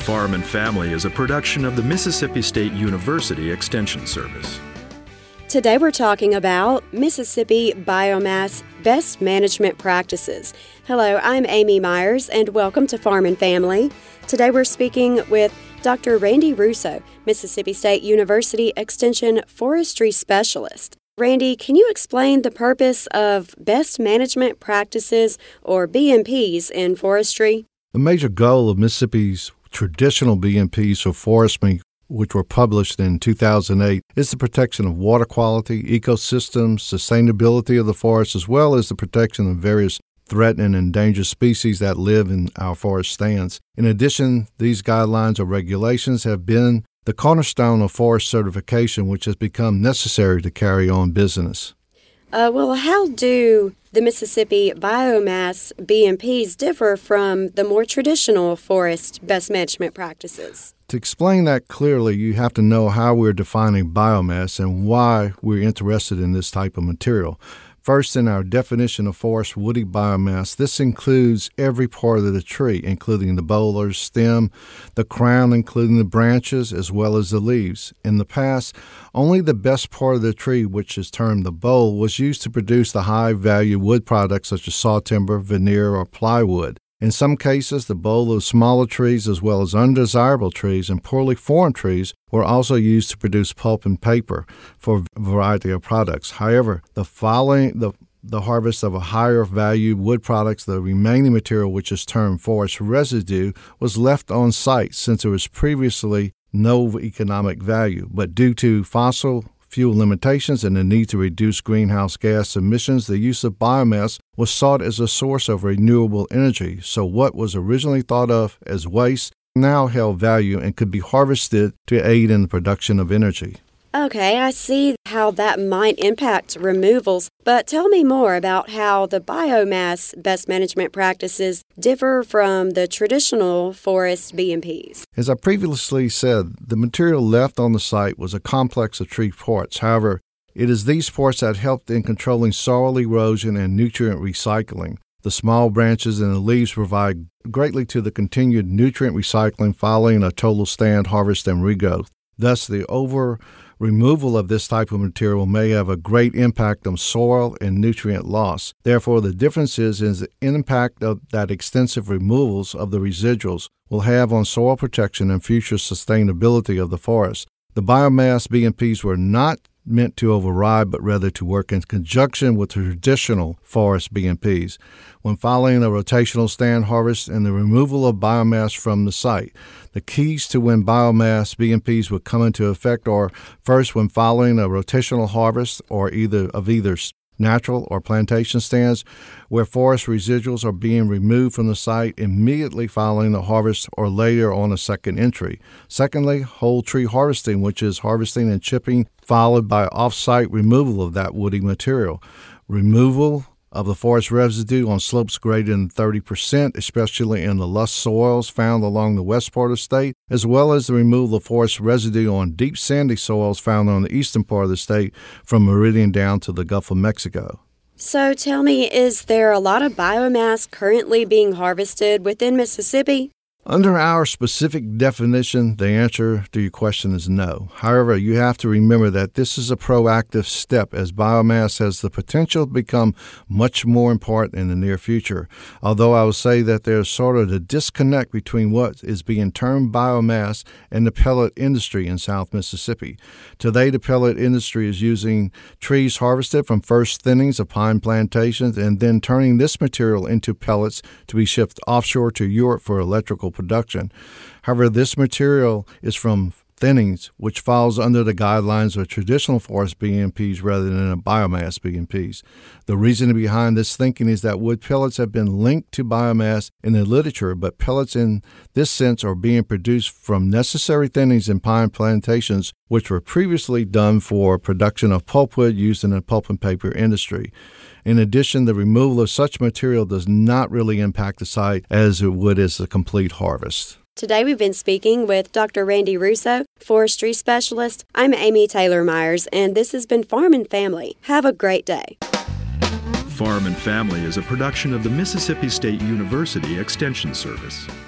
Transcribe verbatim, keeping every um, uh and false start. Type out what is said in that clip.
Farm and Family is a production of the Mississippi State University Extension Service. Today we're talking about Mississippi biomass best management practices. Hello, I'm Amy Myers and welcome to Farm and Family. Today we're speaking with Doctor Randy Russo, Mississippi State University Extension Forestry Specialist. Randy, can you explain the purpose of best management practices, or B M Ps, in forestry? The major goal of Mississippi's traditional B M Ps for forestry, which were published in two thousand eight, is the protection of water quality, ecosystems, sustainability of the forest, as well as the protection of various threatened and endangered species that live in our forest stands. In addition, these guidelines or regulations have been the cornerstone of forest certification, which has become necessary to carry on business. Uh, well, how do the Mississippi biomass B M Ps differ from the more traditional forest best management practices? To explain that clearly, you have to know how we're defining biomass and why we're interested in this type of material. First, in our definition of forest woody biomass, this includes every part of the tree, including the bole, stem, the crown, including the branches, as well as the leaves. In the past, only the best part of the tree, which is termed the bole, was used to produce the high-value wood products such as sawtimber, veneer, or plywood. In some cases, the bole of smaller trees as well as undesirable trees and poorly formed trees were also used to produce pulp and paper for a variety of products. However, the following the the harvest of a higher value wood products, the remaining material, which is termed forest residue, was left on site since there was previously no economic value. But due to fossil fuel limitations and the need to reduce greenhouse gas emissions, the use of biomass was sought as a source of renewable energy. So what was originally thought of as waste now held value and could be harvested to aid in the production of energy. Okay, I see how that might impact removals, but tell me more about how the biomass best management practices differ from the traditional forest B M Ps. As I previously said, the material left on the site was a complex of tree parts. However, it is these parts that helped in controlling soil erosion and nutrient recycling. The small branches and the leaves provide greatly to the continued nutrient recycling following a total stand, harvest, and regrowth. Thus, the over removal of this type of material may have a great impact on soil and nutrient loss. Therefore, the difference is, is the impact of that extensive removals of the residuals will have on soil protection and future sustainability of the forest. The biomass B M Ps were not meant to override, but rather to work in conjunction with the traditional forest B M Ps. When following a rotational stand harvest and the removal of biomass from the site, the keys to when biomass B M Ps would come into effect are, first, when following a rotational harvest or either of either natural or plantation stands, where forest residuals are being removed from the site immediately following the harvest or later on a second entry. Secondly, whole tree harvesting, which is harvesting and chipping, followed by off-site removal of that woody material. Removal of the forest residue on slopes greater than thirty percent, especially in the lush soils found along the west part of the state, as well as the removal of forest residue on deep sandy soils found on the eastern part of the state from Meridian down to the Gulf of Mexico. So tell me, is there a lot of biomass currently being harvested within Mississippi? Under our specific definition, the answer to your question is no. However, you have to remember that this is a proactive step, as biomass has the potential to become much more important in the near future. Although I would say that there's sort of a disconnect between what is being termed biomass and the pellet industry in South Mississippi. Today, the pellet industry is using trees harvested from first thinnings of pine plantations and then turning this material into pellets to be shipped offshore to Europe for electrical production. However, this material is from thinnings, which falls under the guidelines of traditional forest B M Ps rather than a biomass B M Ps. The reasoning behind this thinking is that wood pellets have been linked to biomass in the literature, but pellets in this sense are being produced from necessary thinnings in pine plantations, which were previously done for production of pulpwood used in the pulp and paper industry. In addition, the removal of such material does not really impact the site as it would as a complete harvest. Today we've been speaking with Doctor Randy Russo, Forestry Specialist. I'm Amy Taylor Myers, and this has been Farm and Family. Have a great day. Farm and Family is a production of the Mississippi State University Extension Service.